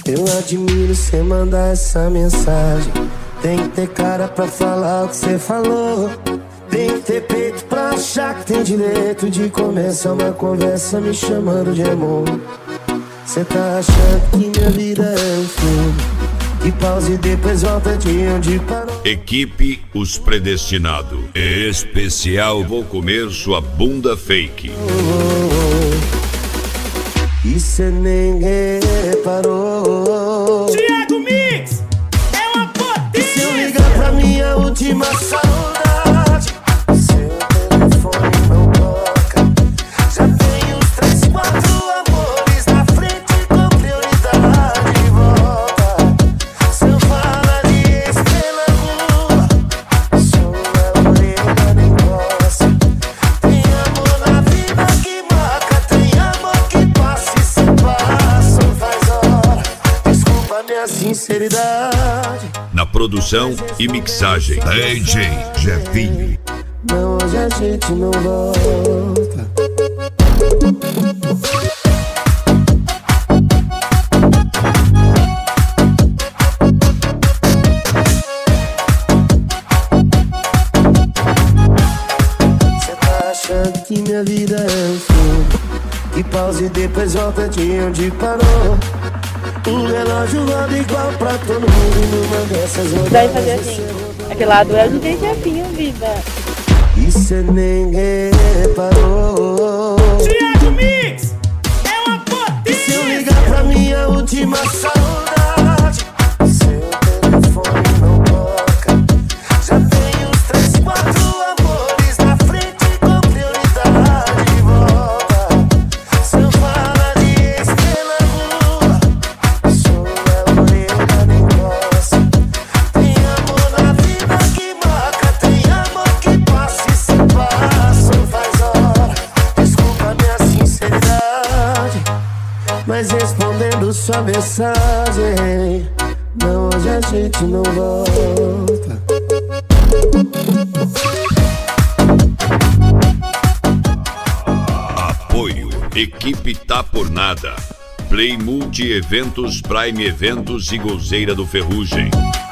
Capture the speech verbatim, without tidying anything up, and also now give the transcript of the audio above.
Eu admiro cê mandar essa mensagem. Tem que ter cara pra falar o que cê falou. Tem que ter peito pra achar que tem direito de começar uma conversa me chamando de amor. Cê tá achando que minha vida é um filme, que pausa e depois volta de onde parou. Equipe Os Predestinados. Especial Vou Comer Sua Bunda Fake. Oh, oh, oh. E cê nem reparou. Thiago Mix é uma potência. E se eu ligar pra minha última saudade, seu telefone não toca. Já tem uns três, quatro amores na frente com prioridade de volta. Se eu falar de estrela rua, sua orelha nem gosta. Tem amor na vida que marca, tem amor que passa e se passa, faz hora. Desculpa minha sinceridade. Na produção e mixagem, D J Jefinho. Não, hoje a gente não volta. Cê tá achando que minha vida é um filme, que pausa e depois volta de onde parou. O relógio roda igual pra todo mundo numa dessas rodadas. Daí fazer assim, aquele lado é o D J Jefinho, vida. E cê nem reparou. Thiago Mix é uma potência. E se eu ligar pra minha última saudade, seu telefone não toca. Já tem uns três, quatro amores na frente com prioridade de volta. Se eu falar de estrela rua, sua orelha nem gosta. Tem amor na vida que marca, tem amor que passa e se passa, faz hora. Desculpa minha sinceridade, mas respondendo sua mensagem, não, hoje a gente não volta. Apoio Equipe Tá Por Nada, Play Multi Eventos, Prime Eventos e Gozeira do Ferrugem.